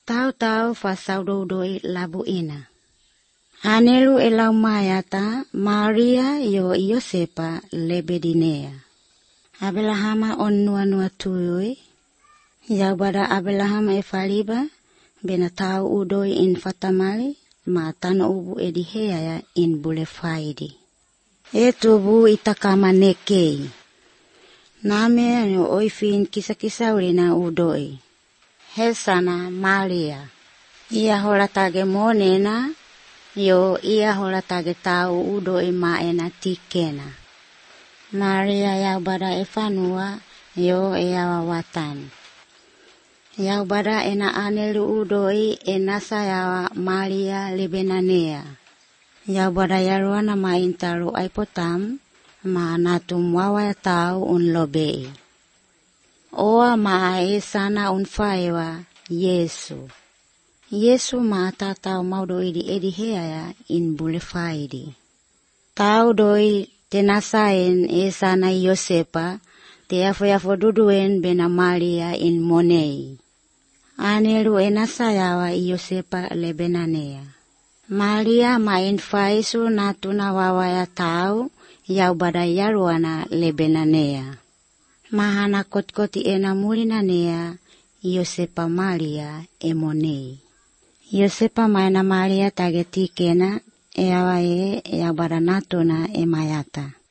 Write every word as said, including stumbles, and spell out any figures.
Tau-tau fasaudo-doi labu ina. Anelu elau mayata Maria yo Yosepa lebedinea. Abrahama on nua-nua tuyui. Yaubada Abraham e faliba bena tau udoi in fatamali ma tano ubu edihea in bule faidi. Etu bu itakama nekei. Name yo oifin kisa-kisa urina udoi. Hesana Maria. Ia horatage monena yo ia horatage tau udoi maena tikena. Maria yaubada efanua yo eawa watan. Yaubada ena anelu udoi enasa yawa Maria lebenanea. Yaubada yaruana ma intaru aipotam ma natum wawa tau un lobei. Oa ma esana un faiwa Yesu. Yesu ma tatau maudo idi edi hea in bule faidi. Tau doi tenasain esana Yosepa te afo-afo duduen bena Maria in monei. Anelu enasa yawa Yosepa lebenanea. Maria ma in faisu natuna wawaya tau yaubada yaruana lebenanea. Mahana kotkoti ena mulinanea Yosepa Maria emonei. Yosepa maena Maria tagetikena eawa e yaubada natuna emayata.